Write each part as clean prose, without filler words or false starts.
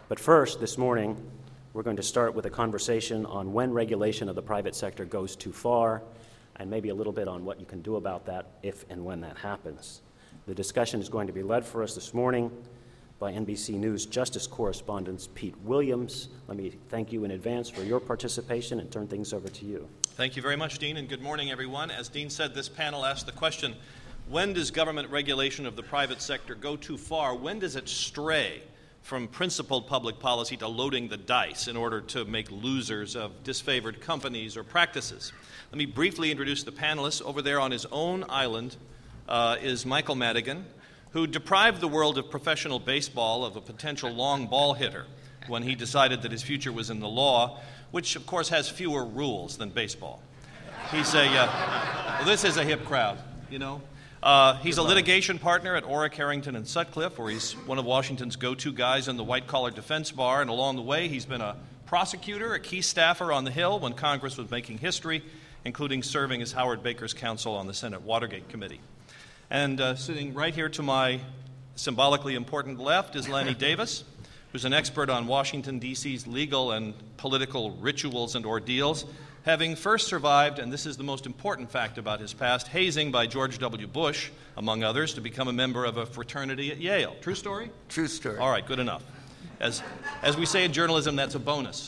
But first, this morning, we're going to start with a conversation on when regulation of the private sector goes too far, and maybe a little bit on what you can do about that if and when that happens. The discussion is going to be led for us this morning by NBC News Justice correspondent Pete Williams. Let me thank you in advance for your participation and turn things over to you. Thank you very much, Dean, and good morning, everyone. As Dean said, this panel asked the question, when does government regulation of the private sector go too far? When does it stray from principled public policy to loading the dice in order to make losers of disfavored companies or practices? Let me briefly introduce the panelists. Over there on his own island is Michael Madigan, who deprived the world of professional baseball of a potential long ball hitter when he decided that his future was in the law, which of course has fewer rules than baseball. He's well, this is a hip crowd, you know. He's a litigation partner at Orrick, Harrington, and Sutcliffe, where he's one of Washington's go-to guys in the white-collar defense bar, and along the way he's been a prosecutor, a key staffer on the Hill when Congress was making history, including serving as Howard Baker's counsel on the Senate Watergate Committee. And sitting right here to my symbolically important left is Lanny Davis, who's an expert on Washington, D.C.'s legal and political rituals and ordeals, having first survived, and this is the most important fact about his past, hazing by George W. Bush, among others, to become a member of a fraternity at Yale. True story? True story. All right, good enough. As we say in journalism, that's a bonus.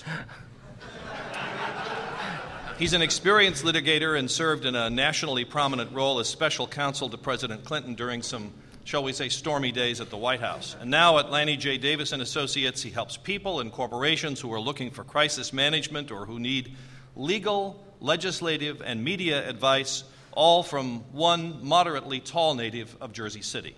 He's an experienced litigator and served in a nationally prominent role as special counsel to President Clinton during some, shall we say, stormy days at the White House. And now at Lanny J. Davis and Associates, he helps people and corporations who are looking for crisis management or who need legal, legislative, and media advice, all from one moderately tall native of Jersey City.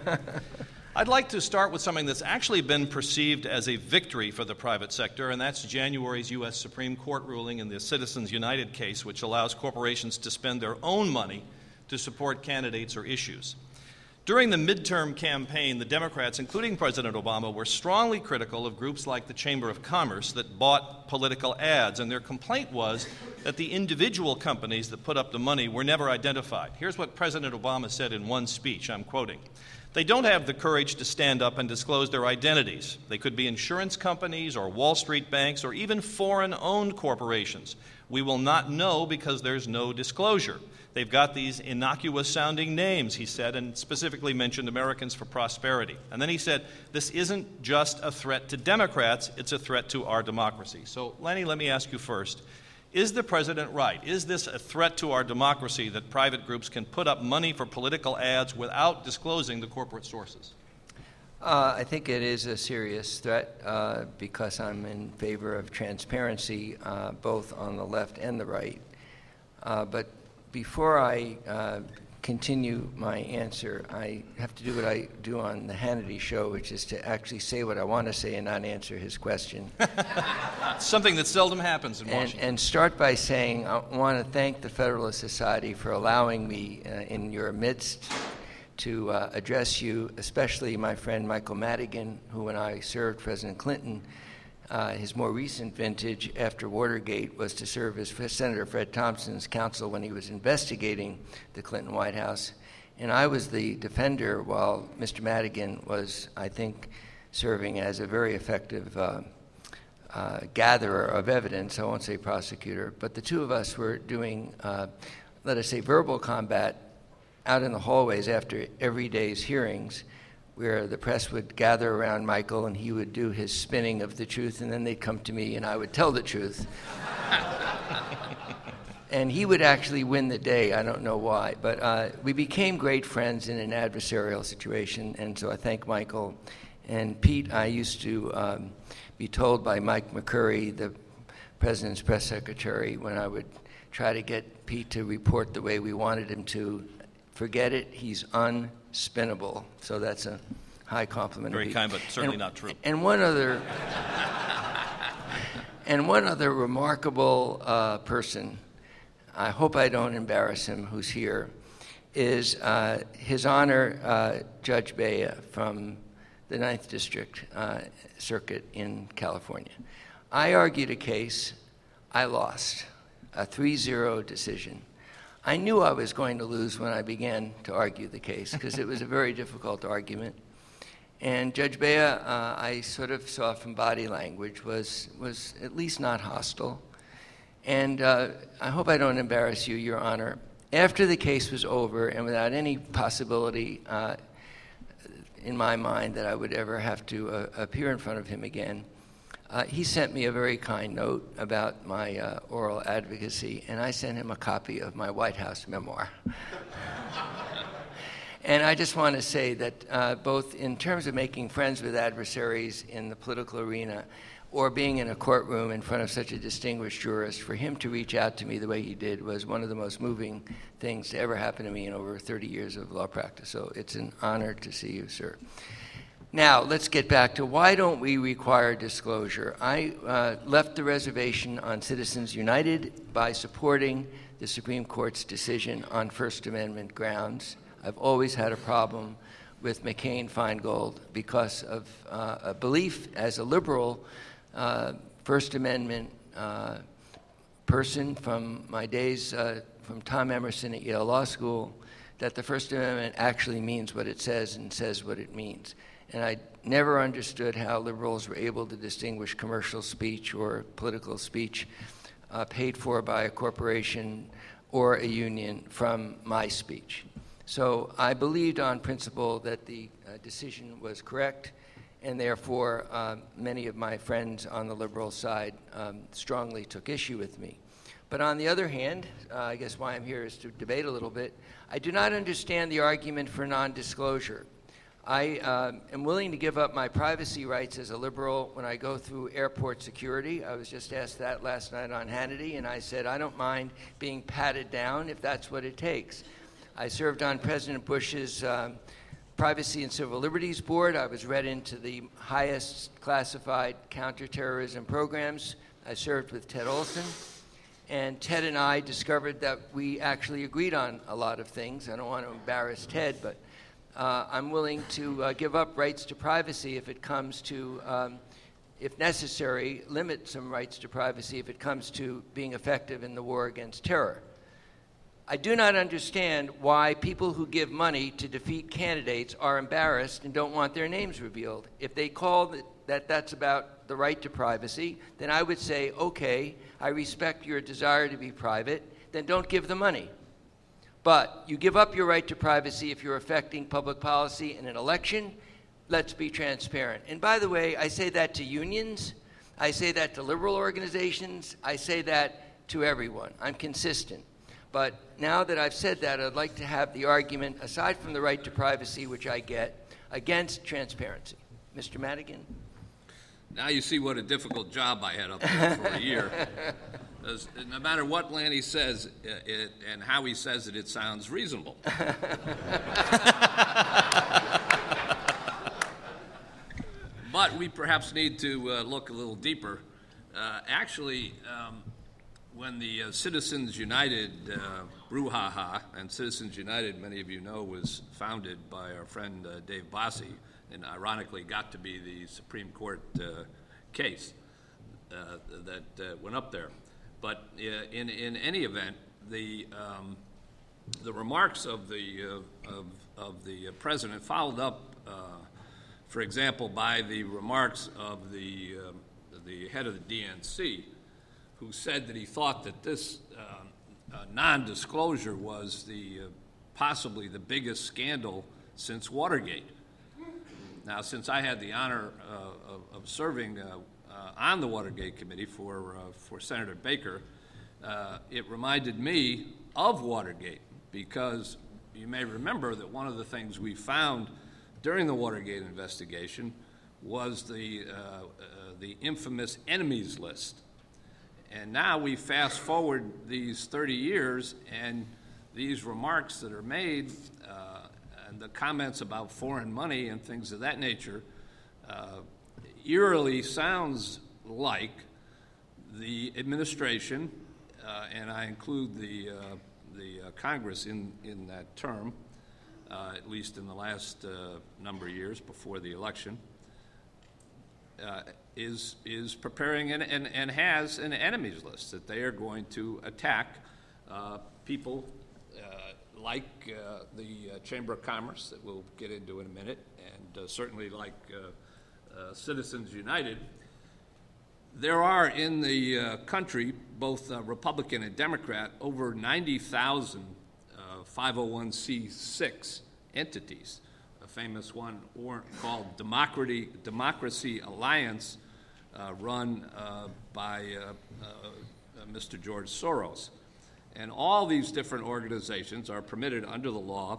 I'd like to start with something that's actually been perceived as a victory for the private sector, and that's January's U.S. Supreme Court ruling in the Citizens United case, which allows corporations to spend their own money to support candidates or issues. During the midterm campaign, the Democrats, including President Obama, were strongly critical of groups like the Chamber of Commerce that bought political ads, and their complaint was that the individual companies that put up the money were never identified. Here's what President Obama said in one speech, I'm quoting. "They don't have the courage to stand up and disclose their identities. They could be insurance companies or Wall Street banks or even foreign-owned corporations. We will not know because there's no disclosure. They've got these innocuous-sounding names," he said, and specifically mentioned Americans for Prosperity. And then he said, this isn't just a threat to Democrats, it's a threat to our democracy. So, Lanny, let me ask you first. Is the president right? Is this a threat to our democracy that private groups can put up money for political ads without disclosing the corporate sources? I think it is a serious threat because I'm in favor of transparency both on the left and the right. But before I continue my answer, I have to do what I do on the Hannity show, which is to actually say what I want to say and not answer his question. Something that seldom happens in Washington. And start by saying I want to thank the Federalist Society for allowing me in your midst to address you, especially my friend Michael Madigan, who when I served President Clinton, his more recent vintage after Watergate was to serve as Senator Fred Thompson's counsel when he was investigating the Clinton White House. And I was the defender while Mr. Madigan was, I think, serving as a very effective gatherer of evidence. I won't say prosecutor, but the two of us were doing, let us say, verbal combat out in the hallways after every day's hearings, where the press would gather around Michael and he would do his spinning of the truth, and then they'd come to me and I would tell the truth. And he would actually win the day. I don't know why. But we became great friends in an adversarial situation, and so I thank Michael. And Pete, I used to be told by Mike McCurry, the president's press secretary, when I would try to get Pete to report the way we wanted him to, forget it, he's unspinnable. So that's a high compliment. Very kind, but certainly not true. And one other, remarkable person, I hope I don't embarrass him, who's here, is His Honor Judge Bea from the 9th District Circuit in California. I argued a case, I lost, a 3-0 decision. I knew I was going to lose when I began to argue the case because it was a very difficult argument. And Judge Bea, I sort of saw from body language, was at least not hostile. And I hope I don't embarrass you, Your Honor. After the case was over, and without any possibility in my mind that I would ever have to appear in front of him again, he sent me a very kind note about my oral advocacy, and I sent him a copy of my White House memoir. And I just want to say that both in terms of making friends with adversaries in the political arena or being in a courtroom in front of such a distinguished jurist, for him to reach out to me the way he did was one of the most moving things to ever happen to me in over 30 years of law practice. So it's an honor to see you, sir. Now, let's get back to why don't we require disclosure? I left the reservation on Citizens United by supporting the Supreme Court's decision on First Amendment grounds. I've always had a problem with McCain-Feingold because of a belief as a liberal First Amendment person from my days from Tom Emerson at Yale Law School that the First Amendment actually means what it says and says what it means. And I never understood how liberals were able to distinguish commercial speech or political speech paid for by a corporation or a union from my speech. So I believed on principle that the decision was correct, and therefore many of my friends on the liberal side strongly took issue with me. But on the other hand, I guess why I'm here is to debate a little bit, I do not understand the argument for non-disclosure. I am willing to give up my privacy rights as a liberal when I go through airport security. I was just asked that last night on Hannity, and I said I don't mind being patted down if that's what it takes. I served on President Bush's Privacy and Civil Liberties Board. I was read into the highest classified counterterrorism programs. I served with Ted Olson. And Ted and I discovered that we actually agreed on a lot of things. I don't want to embarrass Ted, but I'm willing to give up rights to privacy if it comes to, if necessary, limit some rights to privacy if it comes to being effective in the war against terror. I do not understand why people who give money to defeat candidates are embarrassed and don't want their names revealed. If they call that's about the right to privacy, then I would say, okay, I respect your desire to be private, then don't give the money. But you give up your right to privacy if you're affecting public policy in an election. Let's be transparent. And by the way, I say that to unions. I say that to liberal organizations. I say that to everyone. I'm consistent. But now that I've said that, I'd like to have the argument, aside from the right to privacy, which I get, against transparency. Mr. Madigan? Now you see what a difficult job I had up there for a year. No matter what Lanny says and how he says it, it sounds reasonable. But we perhaps need to look a little deeper. When the Citizens United brouhaha, and Citizens United, many of you know, was founded by our friend Dave Bossie, and ironically got to be the Supreme Court case that went up there. But in any event, the remarks of the president followed up, for example, by the remarks of the head of the DNC, who said that he thought that this non-disclosure was possibly the biggest scandal since Watergate. Now, since I had the honor of serving on the Watergate Committee for Senator Baker, it reminded me of Watergate, because you may remember that one of the things we found during the Watergate investigation was the infamous enemies list. And now we fast forward these 30 years, and these remarks that are made and the comments about foreign money and things of that nature eerily sounds like the administration, and I include the Congress in that term, at least in the last number of years before the election, is preparing and has an enemies list that they are going to attack people like the Chamber of Commerce that we'll get into in a minute, and certainly like Citizens United, there are in the country, both Republican and Democrat, over 90,000 501c6 entities. A famous one called Democracy Alliance, run by Mr. George Soros. And all these different organizations are permitted under the law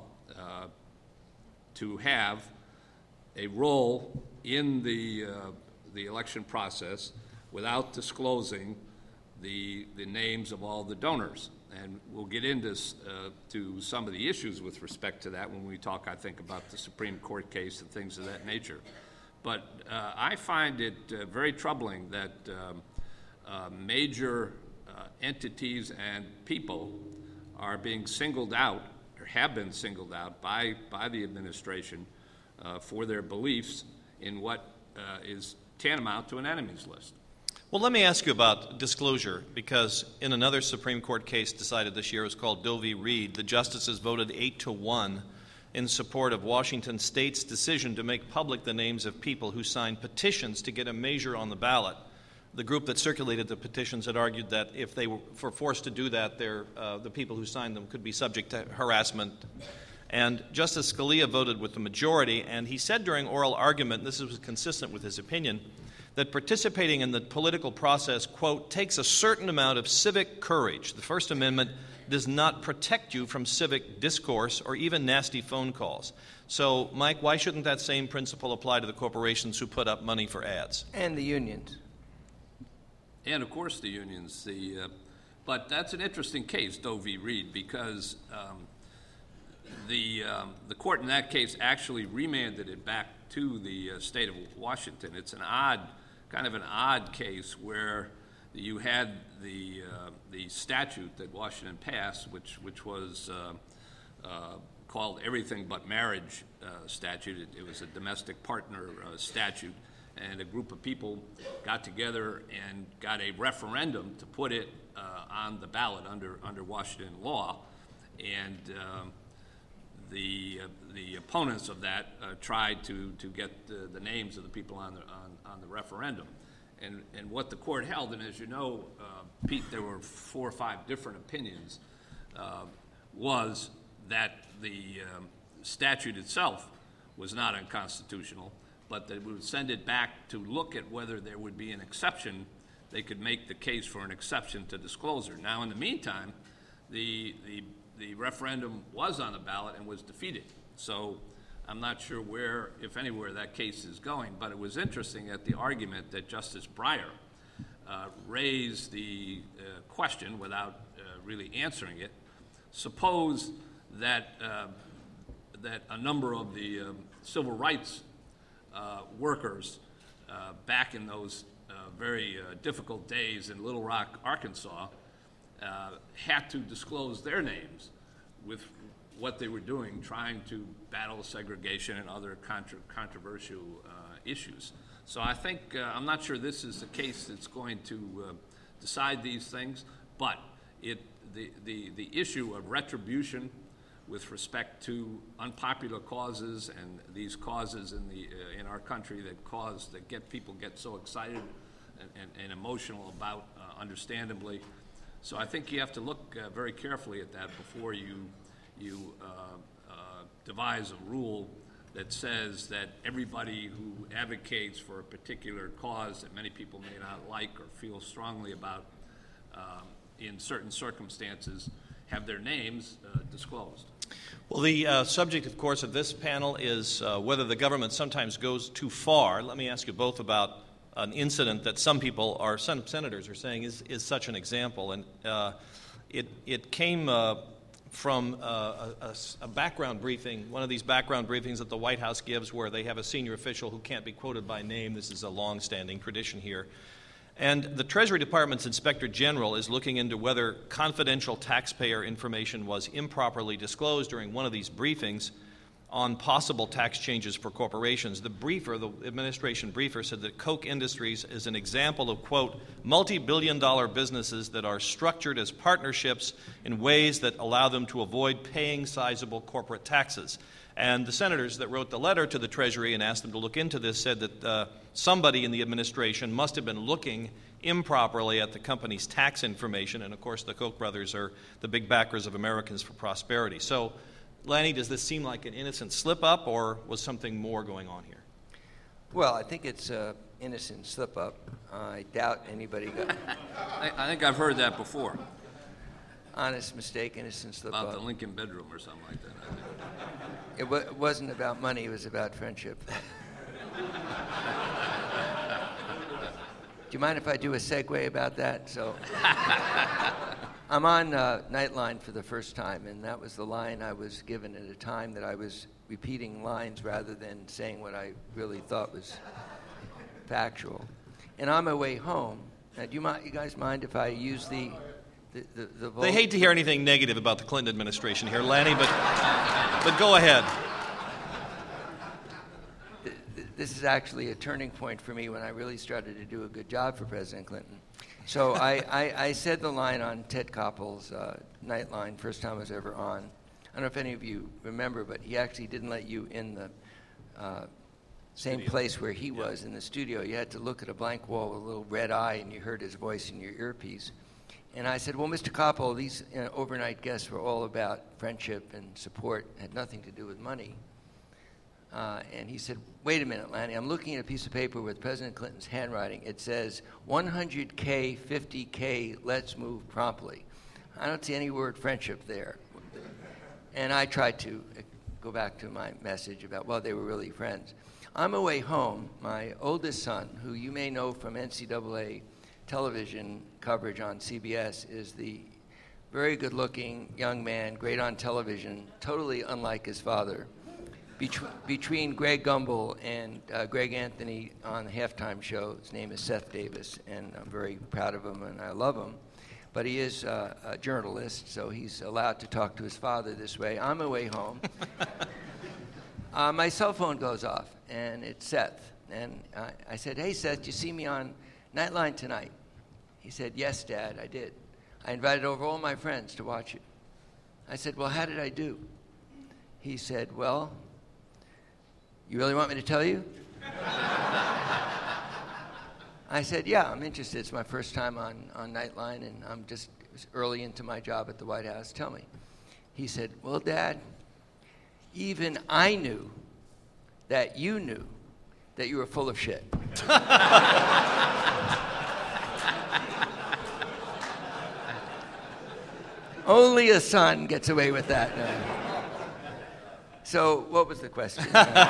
to have a role in the election process without disclosing the names of all the donors. And we'll get into to some of the issues with respect to that when we talk, I think, about the Supreme Court case and things of that nature. But I find it very troubling that major entities and people are being singled out, or have been singled out by the administration for their beliefs in what is tantamount to an enemies list. Well, let me ask you about disclosure, because in another Supreme Court case decided this year, it was called Doe v. Reed, the justices voted 8-1 in support of Washington State's decision to make public the names of people who signed petitions to get a measure on the ballot. The group that circulated the petitions had argued that if they were forced to do that, the people who signed them could be subject to harassment. And Justice Scalia voted with the majority, and he said during oral argument, and this was consistent with his opinion, that participating in the political process, quote, takes a certain amount of civic courage. The First Amendment does not protect you from civic discourse or even nasty phone calls. So, Mike, why shouldn't that same principle apply to the corporations who put up money for ads? And the unions. And, of course, the unions. But that's an interesting case, Doe v. Reed, because the court in that case actually remanded it back to the state of Washington. It's kind of an odd case where you had the statute that Washington passed, which was called Everything But Marriage statute. It was a domestic partner statute, and a group of people got together and got a referendum to put it on the ballot under Washington law, and the opponents of that tried to get the names of the people on the referendum. And what the court held, and as you know, Pete, there were 4 or 5 different opinions, was that the statute itself was not unconstitutional, but that we would send it back to look at whether there would be an exception. They could make the case for an exception to disclosure. Now, in the meantime, the referendum was on the ballot and was defeated. So I'm not sure where, if anywhere, that case is going. But it was interesting at the argument that Justice Breyer raised the question without really answering it. Suppose that a number of the civil rights workers back in those very difficult days in Little Rock, Arkansas, had to disclose their names with what they were doing, trying to battle segregation and other controversial issues. So I think, I'm not sure this is the case that's going to decide these things, but the issue of retribution with respect to unpopular causes and these causes in our country that people get so excited and emotional about, understandably. So I think you have to look very carefully at that before you devise a rule that says that everybody who advocates for a particular cause that many people may not like or feel strongly about in certain circumstances have their names disclosed. Well, the subject, of course, of this panel is whether the government sometimes goes too far. Let me ask you both about an incident that some senators are saying is such an example. And it came from a background briefing, one of these background briefings that the White House gives where they have a senior official who can't be quoted by name. This is a long-standing tradition here. And the Treasury Department's Inspector General is looking into whether confidential taxpayer information was improperly disclosed during one of these briefings. on possible tax changes for corporations. The administration briefer, said that Koch Industries is an example of, quote, multi-billion-dollar businesses that are structured as partnerships in ways that allow them to avoid paying sizable corporate taxes. And the senators that wrote the letter to the Treasury and asked them to look into this said that somebody in the administration must have been looking improperly at the company's tax information. And, of course, the Koch brothers are the big backers of Americans for Prosperity. So, Lanny, does this seem like an innocent slip-up, or was something more going on here? Well, I think it's an innocent slip-up. I doubt anybody got... I think I've heard that before. Honest mistake, innocent slip-up. About the Lincoln bedroom or something like that, I think. It wasn't about money, it was about friendship. Do you mind if I do a segue about that? So, I'm on Nightline for the first time, and that was the line I was given at a time that I was repeating lines rather than saying what I really thought was factual. And on my way home, now, do you guys mind if I use the vote? They hate to hear anything negative about the Clinton administration here, Lanny, but go ahead. This is actually a turning point for me when I really started to do a good job for President Clinton. So I said the line on Ted Koppel's Nightline, first time I was ever on. I don't know if any of you remember, but he actually didn't let you in the same place where he was in the studio. You had to look at a blank wall with a little red eye, and you heard his voice in your earpiece. And I said, well, Mr. Koppel, these overnight guests were all about friendship and support, had nothing to do with money. And he said, wait a minute, Lanny, I'm looking at a piece of paper with President Clinton's handwriting. It says 100K, 50K, let's move promptly. I don't see any word friendship there. And I tried to go back to my message about, well, they were really friends. On my way home, my oldest son, who you may know from NCAA television coverage on CBS, is the very good-looking young man, great on television, totally unlike his father. Between Greg Gumbel and Greg Anthony on the halftime show, his name is Seth Davis, and I'm very proud of him and I love him. But he is a journalist, so he's allowed to talk to his father this way. On my way home, my cell phone goes off, and it's Seth. And I said, hey, Seth, you see me on Nightline tonight? He said, yes, Dad, I did. I invited over all my friends to watch it. I said, well, how did I do? He said, well, you really want me to tell you? I said, yeah, I'm interested. It's my first time on Nightline, and I'm just early into my job at the White House. Tell me. He said, well, Dad, even I knew that you knew that you were full of shit. Only a son gets away with that. So what was the question?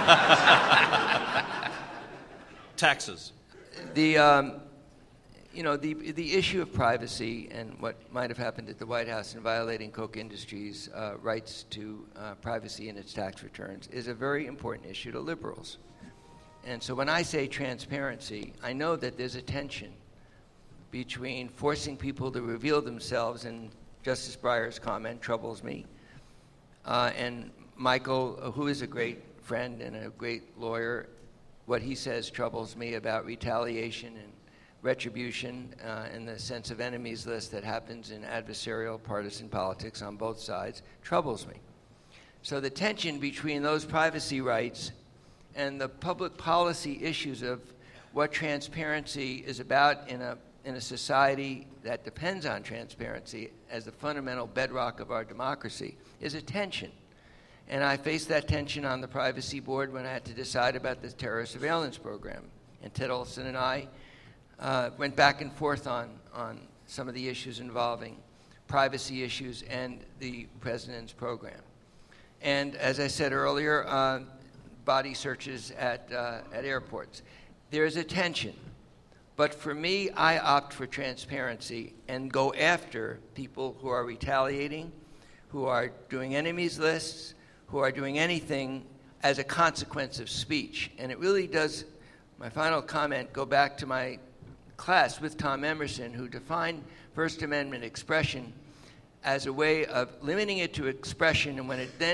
Taxes. The issue of privacy and what might have happened at the White House in violating Koch Industries' rights to privacy in its tax returns is a very important issue to liberals. And so when I say transparency, I know that there's a tension between forcing people to reveal themselves, and Justice Breyer's comment troubles me, and Michael, who is a great friend and a great lawyer, what he says troubles me about retaliation and retribution in the sense of enemies list that happens in adversarial partisan politics on both sides troubles me. So the tension between those privacy rights and the public policy issues of what transparency is about in a society that depends on transparency as the fundamental bedrock of our democracy is a tension. And I faced that tension on the privacy board when I had to decide about the terror surveillance program. And Ted Olson and I went back and forth on some of the issues involving privacy issues and the president's program. And as I said earlier, body searches at airports. There is a tension. But for me, I opt for transparency and go after people who are retaliating, who are doing enemies lists, who are doing anything as a consequence of speech. And it really does, my final comment, go back to my class with Tom Emerson, who defined First Amendment expression as a way of limiting it to expression, and when it then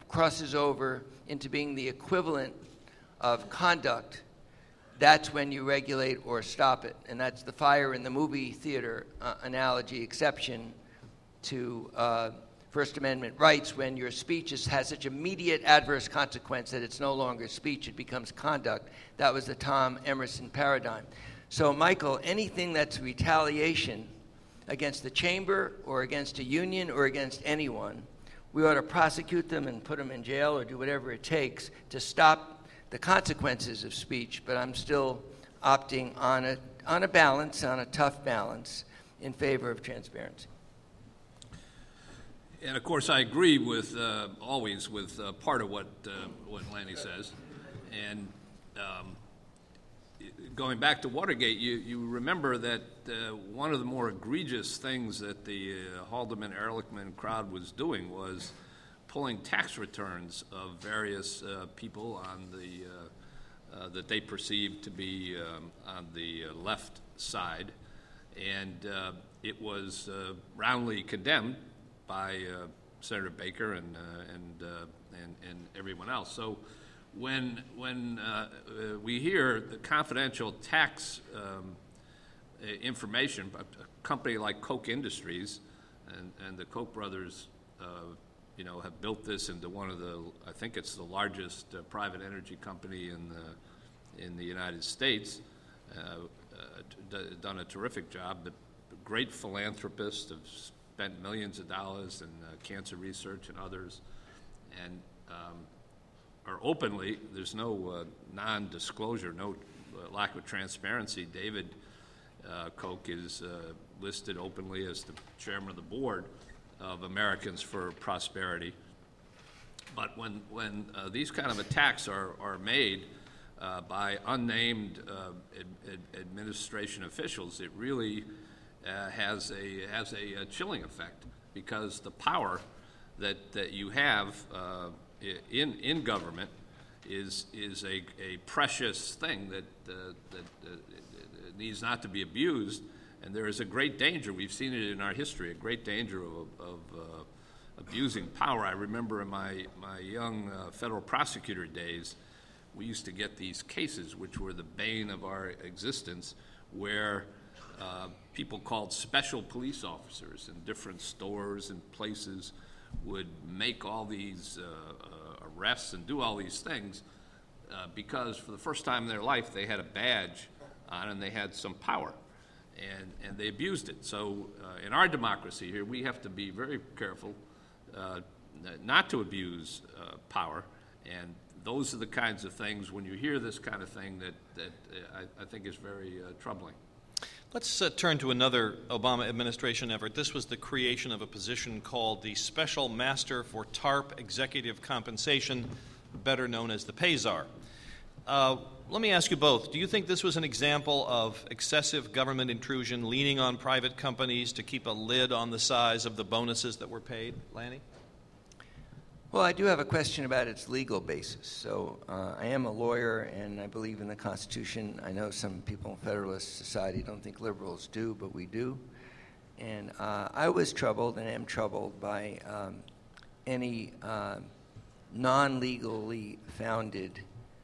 crosses over into being the equivalent of conduct, that's when you regulate or stop it. And that's the fire in the movie theater analogy exception to First Amendment rights. When your speech has such immediate adverse consequence that it's no longer speech, it becomes conduct. That was the Tom Emerson paradigm. So, Michael, anything that's retaliation against the chamber or against a union or against anyone, we ought to prosecute them and put them in jail or do whatever it takes to stop the consequences of speech. But I'm still opting on a balance, on a tough balance, in favor of transparency. And of course, I agree with always with part of what Lanny says. And going back to Watergate, you remember that one of the more egregious things that the Haldeman-Ehrlichman crowd was doing was pulling tax returns of various people on the that they perceived to be on the left side, and it was roundly condemned by Senator Baker and everyone else. So when we hear the confidential tax information, a company like Koch Industries and the Koch brothers, have built this into one of the, I think it's the largest private energy company in the United States. Done a terrific job. The great philanthropists have spent millions of dollars in cancer research and others, and are openly, there's no non-disclosure, no lack of transparency. David Koch is listed openly as the chairman of the board of Americans for Prosperity. But when these kind of attacks are made by unnamed administration officials, it really has a chilling effect, because the power that you have in government is a precious thing that needs not to be abused, and there is a great danger. We've seen it in our history, a great danger of abusing power. I remember in my young federal prosecutor days, we used to get these cases which were the bane of our existence, where people called special police officers in different stores and places would make all these arrests and do all these things because for the first time in their life they had a badge on and they had some power, and they abused it. So in our democracy here, we have to be very careful not to abuse power, and those are the kinds of things, when you hear this kind of thing, that I think is very troubling. Let's turn to another Obama administration effort. This was the creation of a position called the Special Master for TARP Executive Compensation, better known as the PAYSAR. Let me ask you both, do you think this was an example of excessive government intrusion, leaning on private companies to keep a lid on the size of the bonuses that were paid? Lanny? Well, I do have a question about its legal basis. So I am a lawyer, and I believe in the Constitution. I know some people in Federalist Society don't think liberals do, but we do. And I was troubled and am troubled by any non-legally founded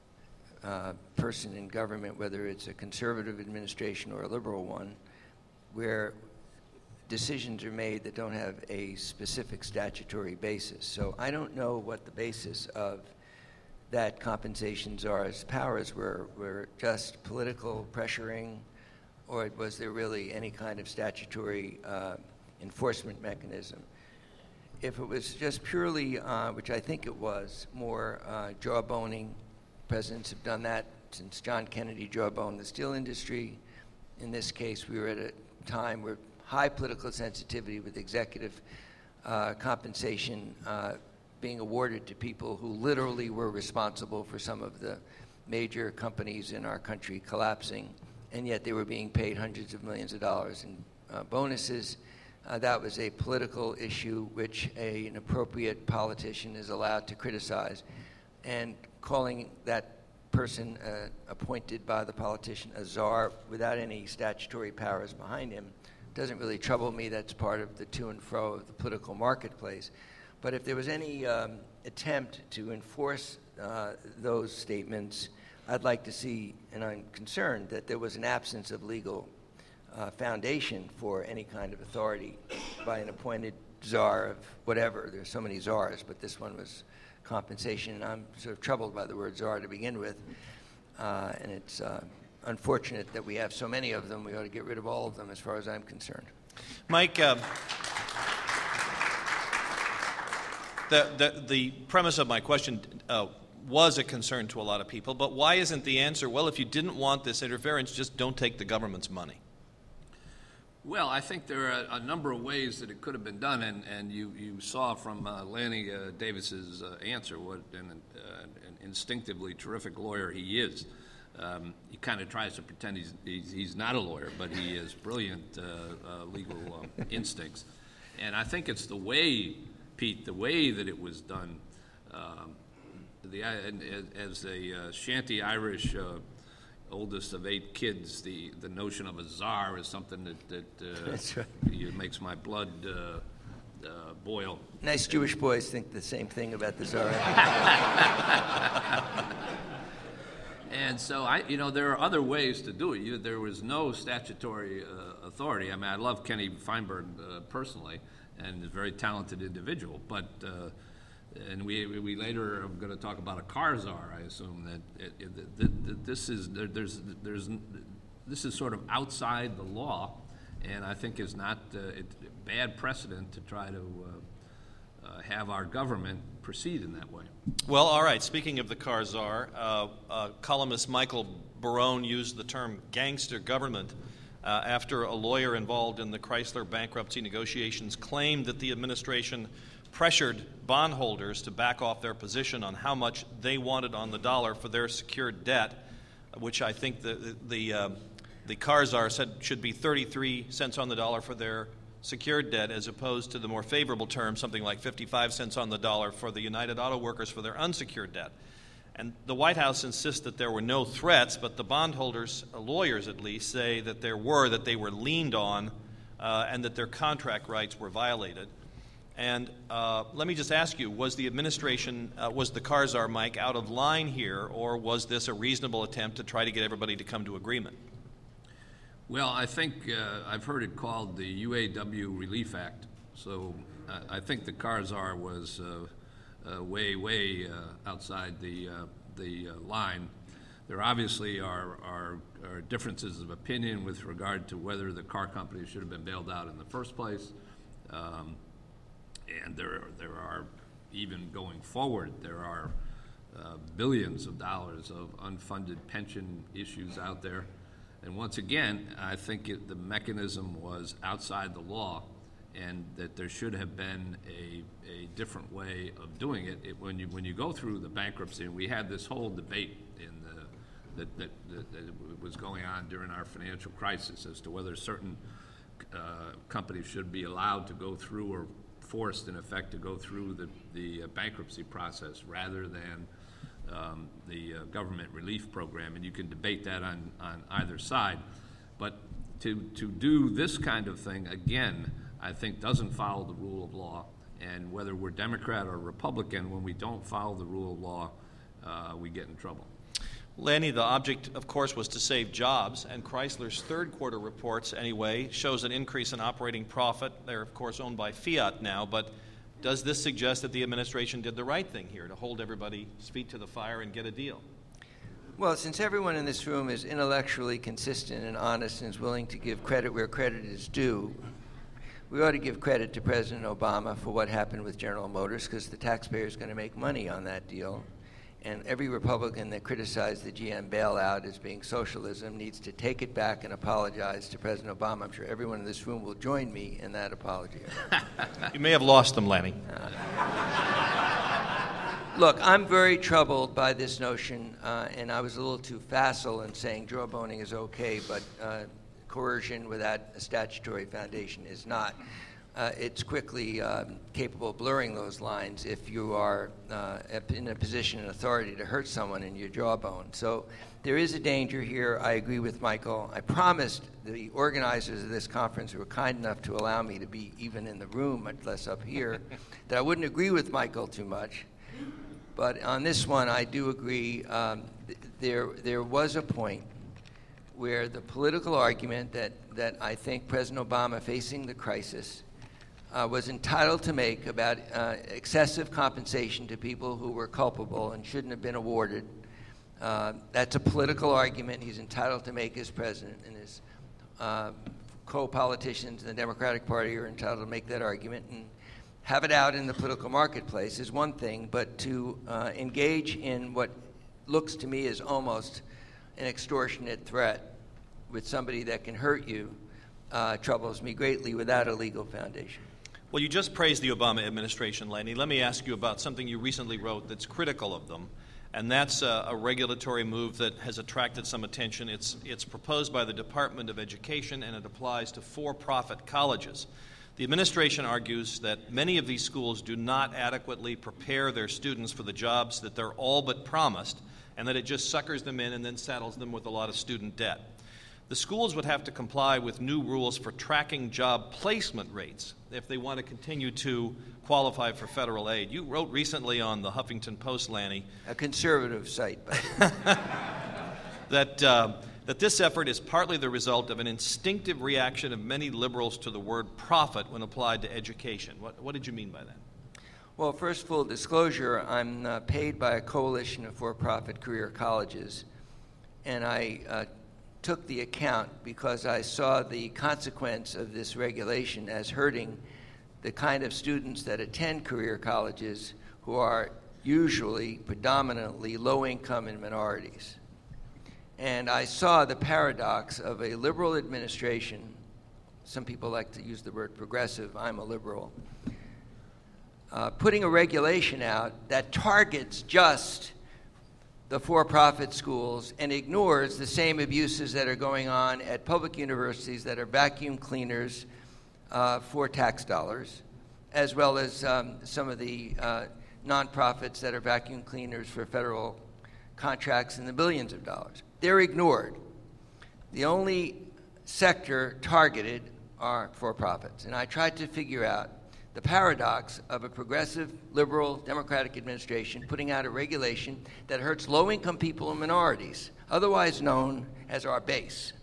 person in government, whether it's a conservative administration or a liberal one, where decisions are made that don't have a specific statutory basis. So I don't know what the basis of that compensations are. As powers were just political pressuring, or was there really any kind of statutory enforcement mechanism? If it was just purely, which I think it was, more jawboning, presidents have done that since John Kennedy jawboned the steel industry. In this case, we were at a time where high political sensitivity with executive compensation being awarded to people who literally were responsible for some of the major companies in our country collapsing, and yet they were being paid hundreds of millions of dollars in bonuses. That was a political issue which an appropriate politician is allowed to criticize, and calling that person appointed by the politician a czar without any statutory powers behind him doesn't really trouble me. That's part of the to and fro of the political marketplace. But if there was any attempt to enforce those statements, I'd like to see, and I'm concerned that there was an absence of legal foundation for any kind of authority by an appointed czar of whatever. There's so many czars, but this one was compensation. And I'm sort of troubled by the word czar to begin with. And it's unfortunate that we have so many of them. We ought to get rid of all of them as far as I'm concerned. Mike, the premise of my question was a concern to a lot of people, but why isn't the answer, well, if you didn't want this interference, just don't take the government's money? Well, I think there are a number of ways that it could have been done, and you saw from Lanny Davis's answer what an instinctively terrific lawyer he is. He kind of tries to pretend he's not a lawyer, but he has brilliant legal instincts. And I think it's the way, Pete, the way that it was done. As a Shanty Irish oldest of 8 kids, the notion of a czar is something that That's right. makes my blood boil. Nice Jewish boys think the same thing about the czar. And so, there are other ways to do it. There was no statutory authority. I mean, I love Kenny Feinberg personally, and is a very talented individual. But and we later are going to talk about a car czar. I assume that this is sort of outside the law, and I think is not bad precedent to try to have our government proceed in that way. Well, all right. Speaking of the car czar, columnist Michael Barone used the term gangster government after a lawyer involved in the Chrysler bankruptcy negotiations claimed that the administration pressured bondholders to back off their position on how much they wanted on the dollar for their secured debt, which I think the car czar said should be 33 cents on the dollar for their secured debt, as opposed to the more favorable term, something like 55 cents on the dollar for the United Auto Workers for their unsecured debt. And the White House insists that there were no threats, but the bondholders, lawyers at least, say that there were, that they were leaned on, and that their contract rights were violated. And let me just ask you, was the administration, was the car czar, Mike, out of line here, or was this a reasonable attempt to try to get everybody to come to agreement? Well, I think I've heard it called the UAW Relief Act. So I think the car czar was way outside the line. There obviously are differences of opinion with regard to whether the car company should have been bailed out in the first place. And there are, even going forward, there are billions of dollars of unfunded pension issues out there. And once again, I think the mechanism was outside the law, and that there should have been a different way of doing it. When you go through the bankruptcy, and we had this whole debate that was going on during our financial crisis as to whether certain companies should be allowed to go through, or forced in effect to go through the bankruptcy process rather than the government relief program, and you can debate that on either side. But to do this kind of thing, again, I think doesn't follow the rule of law. And whether we're Democrat or Republican, when we don't follow the rule of law, we get in trouble. Lanny, the object, of course, was to save jobs, and Chrysler's third quarter reports, anyway, shows an increase in operating profit. They're, of course, owned by Fiat now, but does this suggest that the administration did the right thing here, to hold everybody's feet to the fire and get a deal? Well, since everyone in this room is intellectually consistent and honest and is willing to give credit where credit is due, we ought to give credit to President Obama for what happened with General Motors, because the taxpayer is going to make money on that deal. And every Republican that criticized the GM bailout as being socialism needs to take it back and apologize to President Obama. I'm sure everyone in this room will join me in that apology. You may have lost them, Lanny. Look, I'm very troubled by this notion, and I was a little too facile in saying jawboning is okay, but coercion without a statutory foundation is not. it's quickly capable of blurring those lines if you are in a position of authority to hurt someone in your jawbone. So there is a danger here. I agree with Michael. I promised the organizers of this conference, who were kind enough to allow me to be even in the room, much less up here, that I wouldn't agree with Michael too much. But on this one, I do agree. There was a point where the political argument that I think President Obama, facing the crisis, was entitled to make about excessive compensation to people who were culpable and shouldn't have been awarded. That's a political argument he's entitled to make as president, and his co-politicians in the Democratic Party are entitled to make that argument and have it out in the political marketplace is one thing, but to engage in what looks to me as almost an extortionate threat with somebody that can hurt you troubles me greatly without a legal foundation. Well, you just praised the Obama administration, Lanny. Let me ask you about something you recently wrote that's critical of them, and that's a regulatory move that has attracted some attention. It's proposed by the Department of Education, and it applies to for-profit colleges. The administration argues that many of these schools do not adequately prepare their students for the jobs that they're all but promised, and that it just suckers them in and then saddles them with a lot of student debt. The schools would have to comply with new rules for tracking job placement rates if they want to continue to qualify for federal aid. You wrote recently on the Huffington Post, Lanny, a conservative site, that this effort is partly the result of an instinctive reaction of many liberals to the word profit when applied to education. What did you mean by that? Well, first, full disclosure, I'm paid by a coalition of for-profit career colleges, and I took the account because I saw the consequence of this regulation as hurting the kind of students that attend career colleges who are usually predominantly low-income and minorities. And I saw the paradox of a liberal administration. Some people like to use the word progressive. I'm a liberal. Putting a regulation out that targets just the for-profit schools and ignores the same abuses that are going on at public universities that are vacuum cleaners for tax dollars, as well as some of the nonprofits that are vacuum cleaners for federal contracts in the billions of dollars. They're ignored. The only sector targeted are for-profits. And I tried to figure out the paradox of a progressive, liberal, Democratic administration putting out a regulation that hurts low-income people and minorities, otherwise known as our base.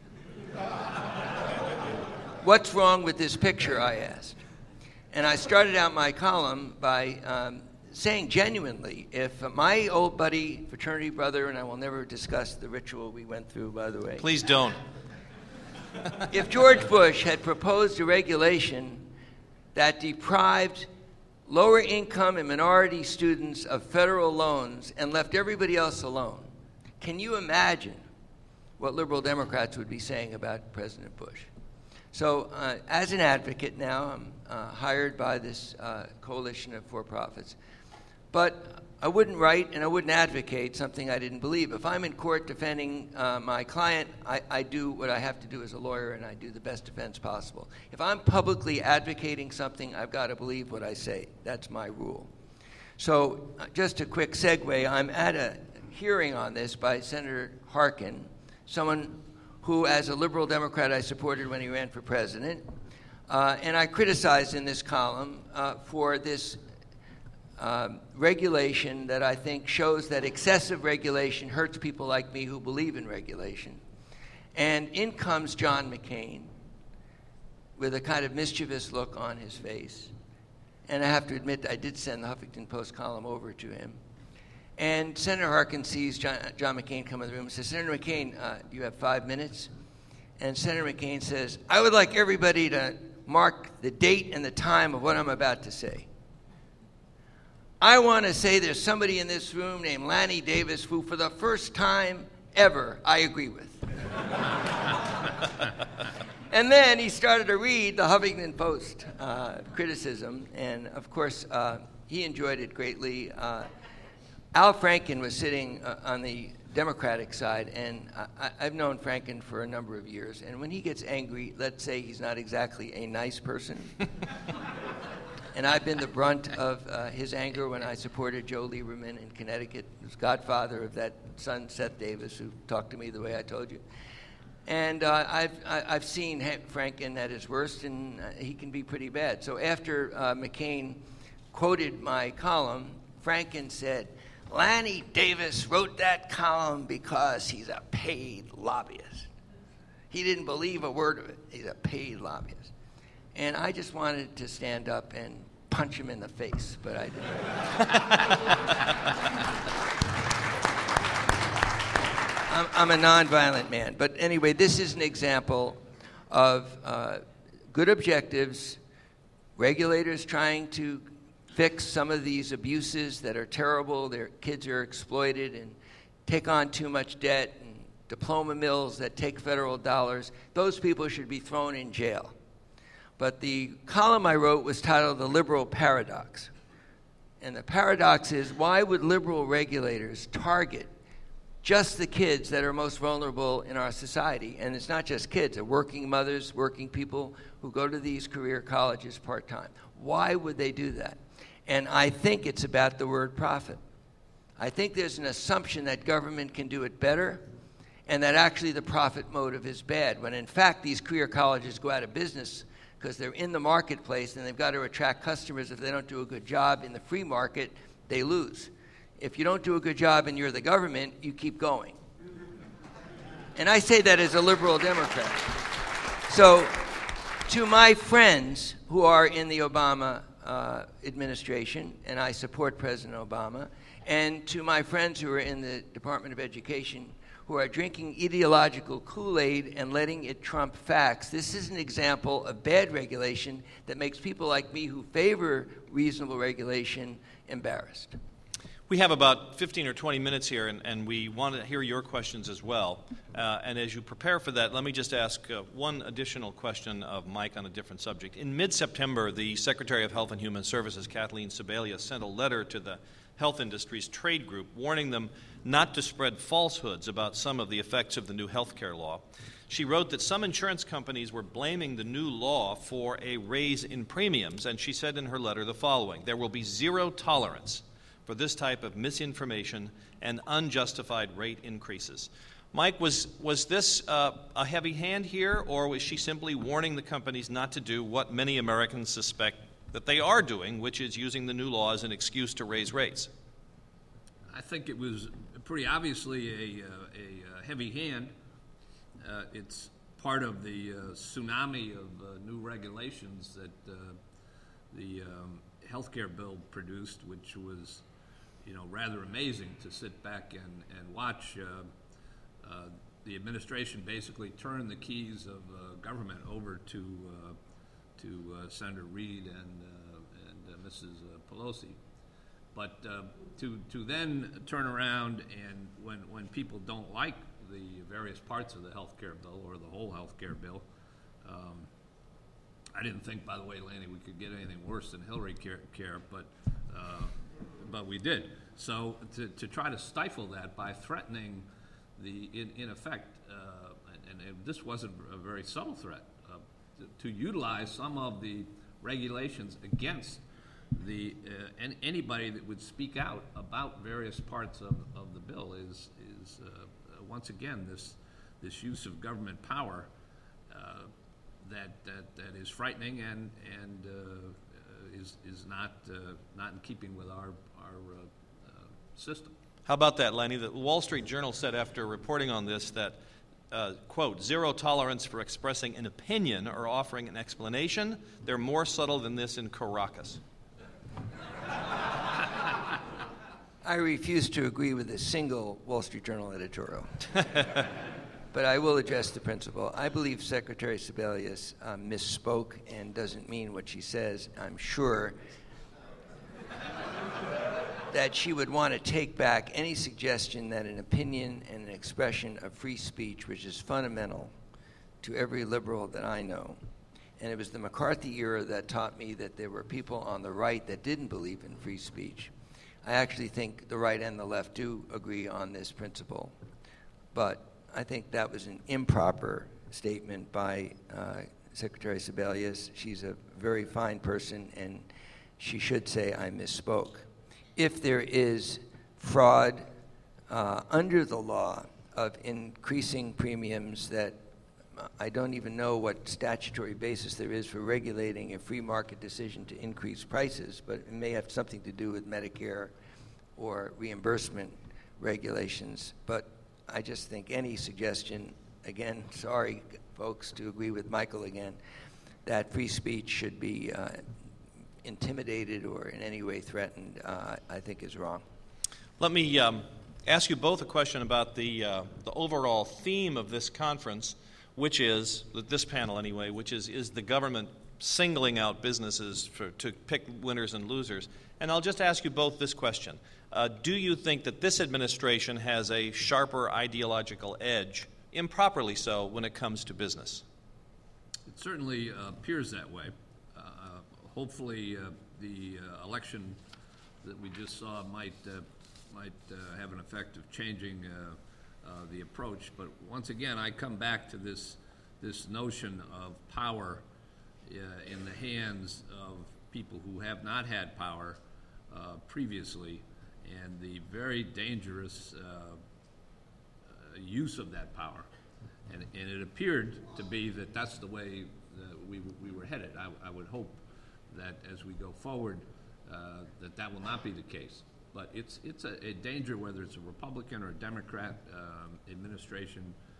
What's wrong with this picture, I asked. And I started out my column by saying genuinely, if my old buddy, fraternity brother, and I will never discuss the ritual we went through, by the way. Please don't. If George Bush had proposed a regulation that deprived lower income and minority students of federal loans and left everybody else alone, can you imagine what liberal Democrats would be saying about President Bush? So as an advocate now, I'm hired by this coalition of for-profits. But I wouldn't write and I wouldn't advocate something I didn't believe. If I'm in court defending my client, I do what I have to do as a lawyer, and I do the best defense possible. If I'm publicly advocating something, I've got to believe what I say. That's my rule. So just a quick segue. I'm at a hearing on this by Senator Harkin, someone who, as a liberal Democrat, I supported when he ran for president. And I criticized in this column for this regulation that I think shows that excessive regulation hurts people like me who believe in regulation. And in comes John McCain with a kind of mischievous look on his face. And I have to admit, I did send the Huffington Post column over to him. And Senator Harkin sees John McCain come in the room and says, Senator McCain, you have 5 minutes. And Senator McCain says, I would like everybody to mark the date and the time of what I'm about to say. I want to say there's somebody in this room named Lanny Davis who, for the first time ever, I agree with. And then he started to read the Huffington Post criticism, and of course, he enjoyed it greatly. Al Franken was sitting on the Democratic side, and I've known Franken for a number of years, and when he gets angry, let's say he's not exactly a nice person. And I've been the brunt of his anger when I supported Joe Lieberman in Connecticut, who's godfather of that son, Seth Davis, who talked to me the way I told you. And I've seen Franken at his worst, and he can be pretty bad. So after McCain quoted my column, Franken said, "Lanny Davis wrote that column because he's a paid lobbyist." He didn't believe a word of it. He's a paid lobbyist. And I just wanted to stand up and punch him in the face, but I didn't. I'm a nonviolent man. But anyway, this is an example of good objectives, regulators trying to fix some of these abuses that are terrible. Their kids are exploited and take on too much debt, and diploma mills that take federal dollars. Those people should be thrown in jail. But the column I wrote was titled The Liberal Paradox. And the paradox is, why would liberal regulators target just the kids that are most vulnerable in our society? And it's not just kids, they're working mothers, working people who go to these career colleges part-time. Why would they do that? And I think it's about the word profit. I think there's an assumption that government can do it better, and that actually the profit motive is bad, when in fact these career colleges go out of business because they're in the marketplace and they've got to attract customers. If they don't do a good job in the free market, they lose. If you don't do a good job and you're the government, you keep going. And I say that as a liberal Democrat. So to my friends who are in the Obama administration, and I support President Obama, and to my friends who are in the Department of Education who are drinking ideological Kool-Aid and letting it trump facts, this is an example of bad regulation that makes people like me who favor reasonable regulation embarrassed. We have about 15 or 20 minutes here, and we want to hear your questions as well. And as you prepare for that, let me just ask one additional question of Mike on a different subject. In mid-September, the Secretary of Health and Human Services, Kathleen Sebelius, sent a letter to the health industry's trade group warning them not to spread falsehoods about some of the effects of the new health care law. She wrote that some insurance companies were blaming the new law for a raise in premiums, and she said in her letter the following: "There will be zero tolerance for this type of misinformation and unjustified rate increases." Mike, was this a heavy hand here, or was she simply warning the companies not to do what many Americans suspect that they are doing, which is using the new law as an excuse to raise rates? I think it was pretty obviously a heavy hand. It's part of the tsunami of new regulations that the healthcare bill produced, which was, rather amazing to sit back and watch. The administration basically turned the keys of government over to Senator Reid and Mrs. Pelosi. But to then turn around and when people don't like the various parts of the health care bill or the whole health care bill, I didn't think, by the way, Lanny, we could get anything worse than Hillary care, but we did. So to try to stifle that by threatening in effect, and this wasn't a very subtle threat, to utilize some of the regulations against anybody that would speak out about various parts of the bill is once again this use of government power that is frightening and is not in keeping with our system. How about that, Lanny? The Wall Street Journal said after reporting on this that, quote, "zero tolerance for expressing an opinion or offering an explanation. They're more subtle than this in Caracas." I refuse to agree with a single Wall Street Journal editorial. But I will address the principle. I believe Secretary Sebelius misspoke and doesn't mean what she says. I'm sure that she would want to take back any suggestion that an opinion and an expression of free speech, which is fundamental to every liberal that I know. And it was the McCarthy era that taught me that there were people on the right that didn't believe in free speech. I actually think the right and the left do agree on this principle. But I think that was an improper statement by Secretary Sebelius. She's a very fine person, and she should say I misspoke. If there is fraud under the law of increasing premiums that I don't even know what statutory basis there is for regulating a free market decision to increase prices, but it may have something to do with Medicare or reimbursement regulations. But I just think any suggestion, again, sorry, folks, to agree with Michael again, that free speech should be intimidated or in any way threatened, I think is wrong. Let me ask you both a question about the overall theme of this conference, which is, this panel anyway, which is the government singling out businesses to pick winners and losers? And I'll just ask you both this question. Do you think that this administration has a sharper ideological edge, improperly so, when it comes to business? It certainly appears that way. Hopefully, the election that we just saw might have an effect of changing the approach. But once again, I come back to this notion of power in the hands of people who have not had power previously, and the very dangerous use of that power. And it appeared to be that that's the way we were headed. I would hope that as we go forward, that will not be the case. But it's a danger, whether it's a Republican or a Democrat administration,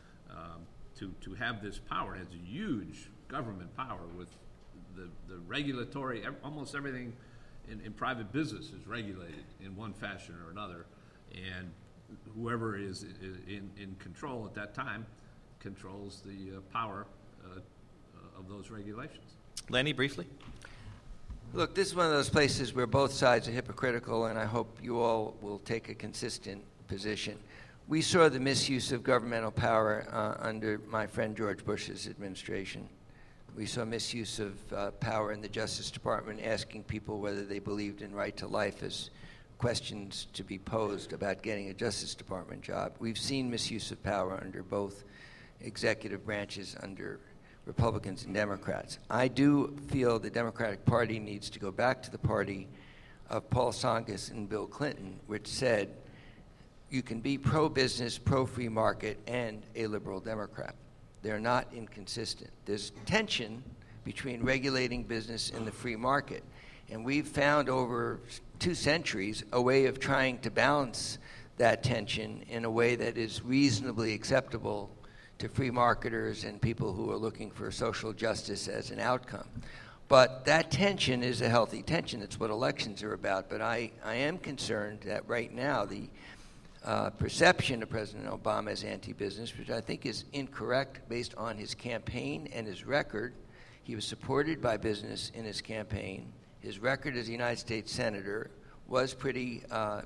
to have this power. It has a huge government power with the regulatory, almost everything in private business is regulated in one fashion or another, and whoever is in control at that time controls the power of those regulations. Lanny, briefly. Look, this is one of those places where both sides are hypocritical, and I hope you all will take a consistent position. We saw the misuse of governmental power under my friend George Bush's administration. We saw misuse of power in the Justice Department, asking people whether they believed in right to life as questions to be posed about getting a Justice Department job. We've seen misuse of power under both executive branches, under Republicans and Democrats. I do feel the Democratic Party needs to go back to the party of Paul Tsongas and Bill Clinton, which said you can be pro-business, pro-free market, and a liberal Democrat. They're not inconsistent. There's tension between regulating business and the free market. And we've found over 2 centuries a way of trying to balance that tension in a way that is reasonably acceptable to free marketers and people who are looking for social justice as an outcome. But that tension is a healthy tension. It's what elections are about. But I am concerned that right now the perception of President Obama as anti-business, which I think is incorrect based on his campaign and his record. He was supported by business in his campaign. His record as a United States Senator was pretty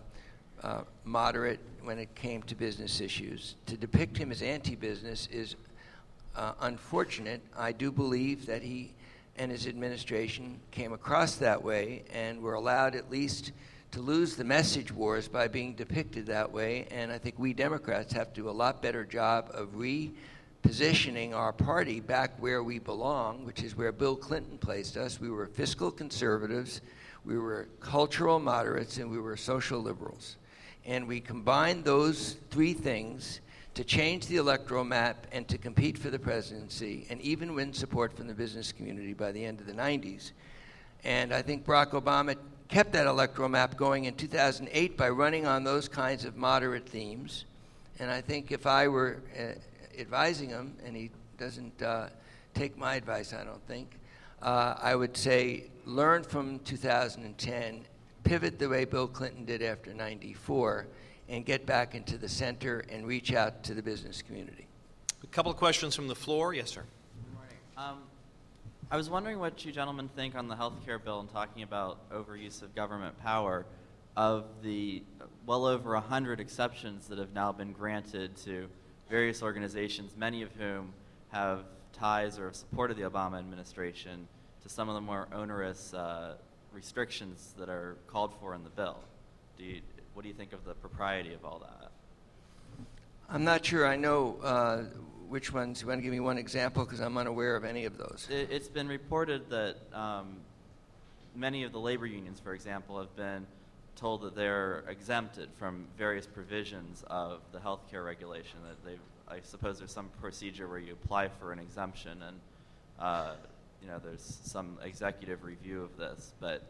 moderate when it came to business issues. To depict him as anti-business is unfortunate. I do believe that he and his administration came across that way and were allowed at least to lose the message wars by being depicted that way. And I think we Democrats have to do a lot better job of repositioning our party back where we belong, which is where Bill Clinton placed us. We were fiscal conservatives, we were cultural moderates, and we were social liberals. And we combined those 3 things to change the electoral map and to compete for the presidency and even win support from the business community by the end of the 90s. And I think Barack Obama kept that electoral map going in 2008 by running on those kinds of moderate themes. And I think if I were advising him, and he doesn't take my advice, I don't think, I would say learn from 2010, pivot the way Bill Clinton did after 94, and get back into the center and reach out to the business community. A couple of questions from the floor. Yes, sir. Good morning. I was wondering what you gentlemen think on the health care bill and talking about overuse of government power, of the well over 100 exceptions that have now been granted to various organizations, many of whom have ties or have supported the Obama administration, to some of the more onerous restrictions that are called for in the bill. What do you think of the propriety of all that? I'm not sure I know which ones. You want to give me one example? Because I'm unaware of any of those. It's been reported that many of the labor unions, for example, have been told that they're exempted from various provisions of the healthcare regulation. That I suppose there's some procedure where you apply for an exemption, and there's some executive review of this. But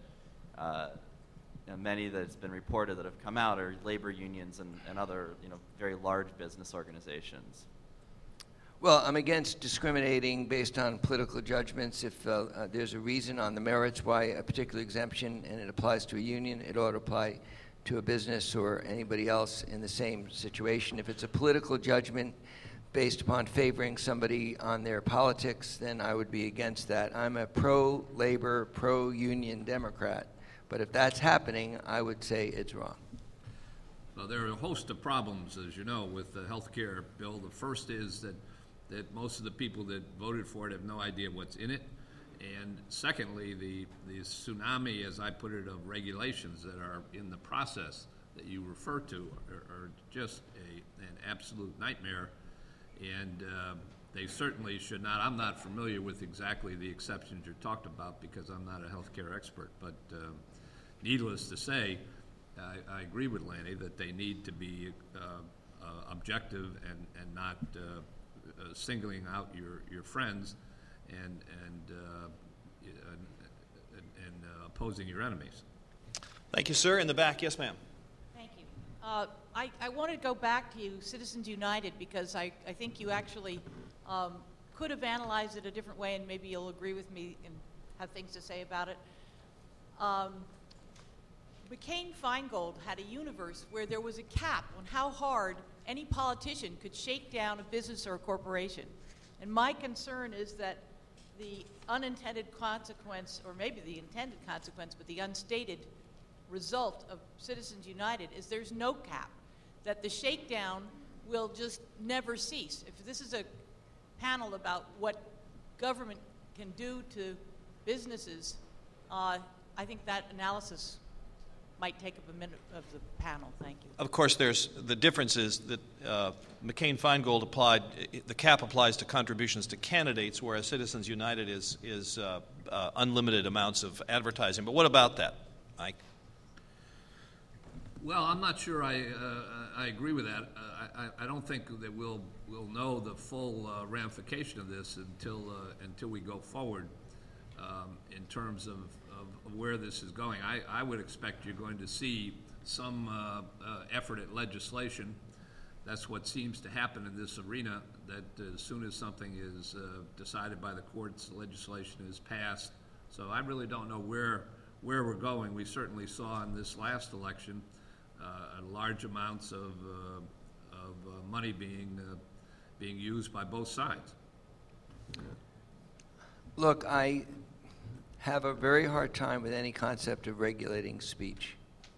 many that's been reported that have come out are labor unions and other very large business organizations. Well, I'm against discriminating based on political judgments. If there's a reason on the merits why a particular exemption and it applies to a union, it ought to apply to a business or anybody else in the same situation. If it's a political judgment based upon favoring somebody on their politics, then I would be against that. I'm a pro-labor, pro-union Democrat. But if that's happening, I would say it's wrong. Well, there are a host of problems, as you know, with the health care bill. The first is that most of the people that voted for it have no idea what's in it. And secondly, the tsunami, as I put it, of regulations that are in the process that you refer to are just an absolute nightmare. And they certainly should not. I'm not familiar with exactly the exceptions you're talked about because I'm not a healthcare expert. But needless to say, I agree with Lanny that they need to be objective and not singling out your friends and opposing your enemies. Thank you, sir. In the back, yes, ma'am. Thank you. I want to go back to Citizens United because I think you actually could have analyzed it a different way, and maybe you'll agree with me and have things to say about it. McCain-Feingold had a universe where there was a cap on how hard any politician could shake down a business or a corporation. And my concern is that the unintended consequence, or maybe the intended consequence, but the unstated result of Citizens United is there's no cap, that the shakedown will just never cease. If this is a panel about what government can do to businesses, I think that analysis might take up a minute of the panel. Thank you. Of course, the difference is that McCain-Feingold the cap applies to contributions to candidates, whereas Citizens United is unlimited amounts of advertising. But what about that, Mike? Well, I'm not sure I agree with that. I don't think that we'll know the full ramification of this until we go forward in terms of where this is going. I would expect you're going to see some effort at legislation. That's what seems to happen in this arena, that as soon as something is decided by the courts, legislation is passed. So I really don't know where we're going. We certainly saw in this last election large amounts of money being used by both sides. Look, I have a very hard time with any concept of regulating speech.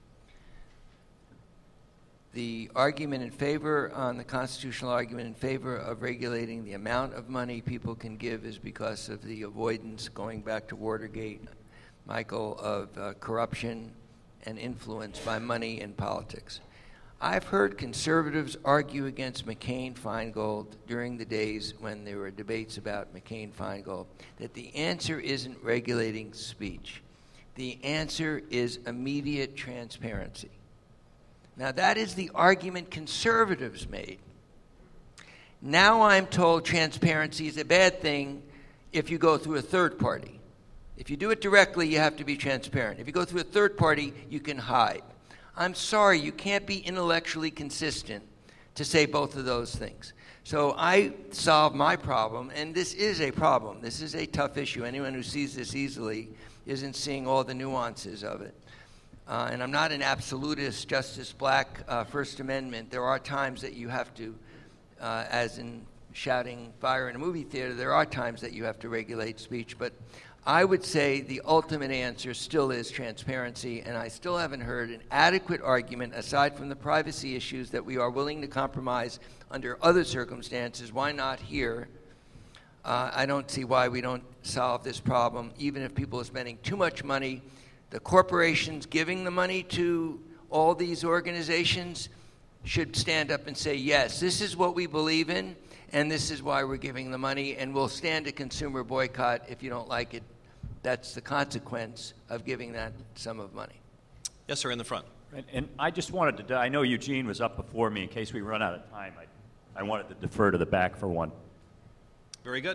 The argument in favor, on the constitutional argument in favor of regulating the amount of money people can give is because of the avoidance, going back to Watergate, Michael, of corruption and influence by money in politics. I've heard conservatives argue against McCain-Feingold during the days when there were debates about McCain-Feingold that the answer isn't regulating speech. The answer is immediate transparency. Now, that is the argument conservatives made. Now I'm told transparency is a bad thing if you go through a third party. If you do it directly, you have to be transparent. If you go through a third party, you can hide. I'm sorry, you can't be intellectually consistent to say both of those things. So I solved my problem, and this is a problem. This is a tough issue. Anyone who sees this easily isn't seeing all the nuances of it. And I'm not an absolutist, Justice Black, First Amendment. There are times that you have to, as in shouting fire in a movie theater, there are times that you have to regulate speech. But I would say the ultimate answer still is transparency, and I still haven't heard an adequate argument, aside from the privacy issues that we are willing to compromise under other circumstances. Why not here? I don't see why we don't solve this problem, even if people are spending too much money. The corporations giving the money to all these organizations should stand up and say, yes, this is what we believe in, and this is why we're giving the money, and we'll stand a consumer boycott if you don't like it. That's the consequence of giving that sum of money. Yes, sir, in the front. And I just wanted to, I know Eugene was up before me. In case we run out of time, I wanted to defer to the back for one. Very good.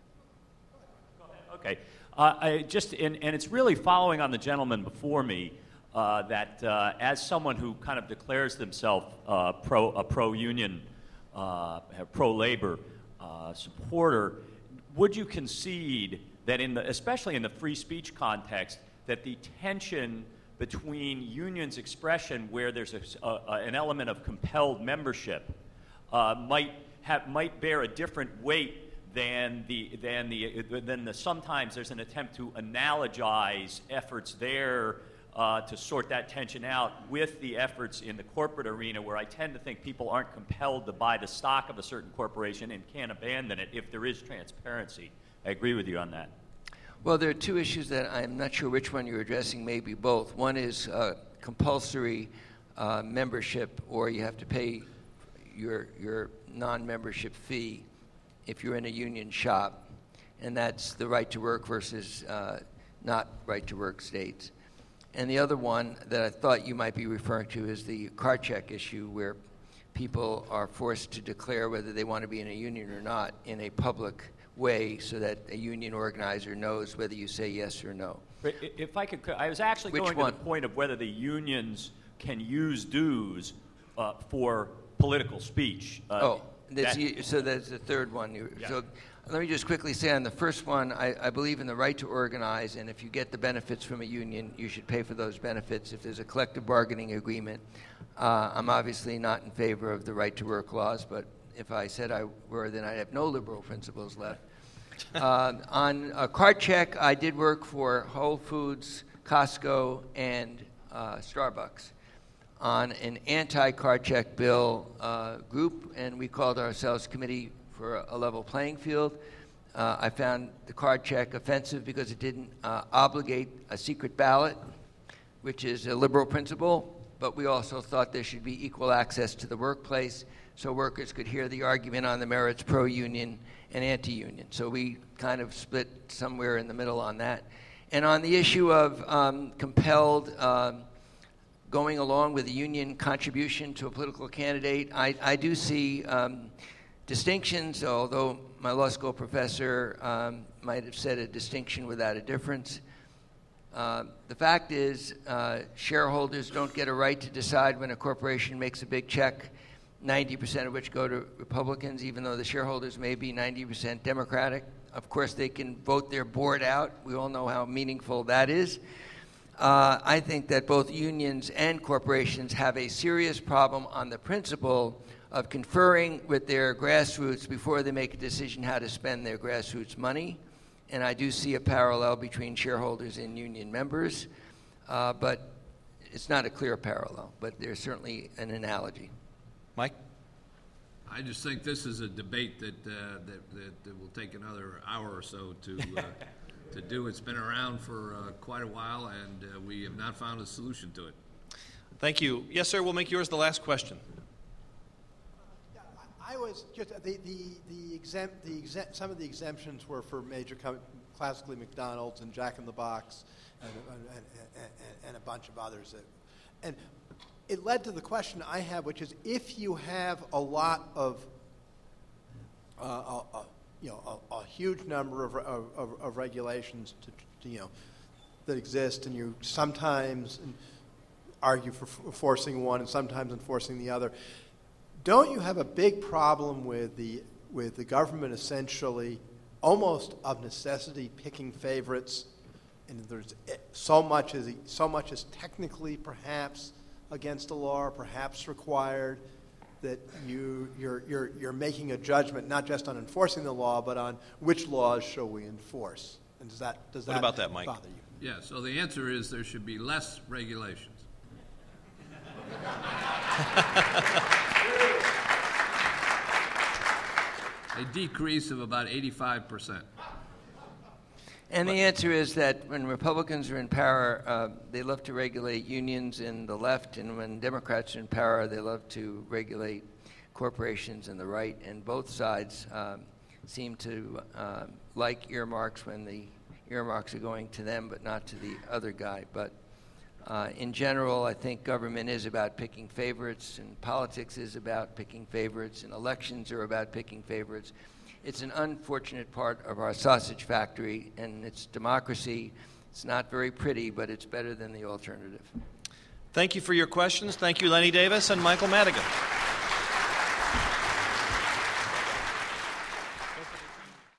Okay. And it's really following on the gentleman before me that as someone who kind of declares themselves a pro-union, pro-labor supporter, would you concede that especially in the free speech context, that the tension between unions' expression where there's an element of compelled membership might bear a different weight than sometimes there's an attempt to analogize efforts there to sort that tension out with the efforts in the corporate arena, where I tend to think people aren't compelled to buy the stock of a certain corporation and can't abandon it if there is transparency. I agree with you on that. Well, there are two issues that I'm not sure which one you're addressing, maybe both. One is compulsory membership, or you have to pay your non-membership fee if you're in a union shop, and that's the right to work versus not right to work states. And the other one that I thought you might be referring to is the card check issue, where people are forced to declare whether they want to be in a union or not in a public way, so that a union organizer knows whether you say yes or no. If I could, I was actually going to the point of whether the unions can use dues for political speech. So that's the third one. Yeah. So let me just quickly say on the first one, I believe in the right to organize, and if you get the benefits from a union, you should pay for those benefits. If there's a collective bargaining agreement, I'm obviously not in favor of the right to work laws, but if I said I were, then I'd have no liberal principles left. On a card check, I did work for Whole Foods, Costco, and Starbucks on an anti-card check bill group, and we called ourselves Committee for a Level Playing Field. I found the card check offensive because it didn't obligate a secret ballot, which is a liberal principle, but we also thought there should be equal access to the workplace so workers could hear the argument on the merits pro-union and anti-union. So we kind of split somewhere in the middle on that. And on the issue of compelled going along with a union contribution to a political candidate, I do see distinctions, although my law school professor might have said a distinction without a difference. The fact is, shareholders don't get a right to decide when a corporation makes a big check, 90% of which go to Republicans, even though the shareholders may be 90% Democratic. Of course, they can vote their board out. We all know how meaningful that is. I think that both unions and corporations have a serious problem on the principle of conferring with their grassroots before they make a decision how to spend their grassroots money. And I do see a parallel between shareholders and union members, but it's not a clear parallel, but there's certainly an analogy. Mike? I just think this is a debate that will take another hour or so to do. It's been around for quite a while, and we have not found a solution to it. Thank you. Yes, sir, we'll make yours the last question. I was just some of the exemptions were for major classically McDonald's and Jack in the Box and a bunch of others. And it led to the question I have, which is if you have a lot of a huge number of regulations that exist, and you sometimes argue for enforcing one and sometimes enforcing the other. Don't you have a big problem with the government essentially, almost of necessity, picking favorites, and there's so much is technically perhaps against the law, or perhaps required, that you're making a judgment not just on enforcing the law, but on which laws shall we enforce? And does that what about that, Mike? bother you? Yeah, so the answer is there should be less regulations. A decrease of about 85%. And the answer is that when Republicans are in power, they love to regulate unions in the left, and when Democrats are in power, they love to regulate corporations in the right. And both sides seem to like earmarks when the earmarks are going to them, but not to the other guy. But in general, I think government is about picking favorites, and politics is about picking favorites, and elections are about picking favorites. It's an unfortunate part of our sausage factory, and it's democracy. It's not very pretty, but it's better than the alternative. Thank you for your questions. Thank you, Lenny Davis and Michael Madigan.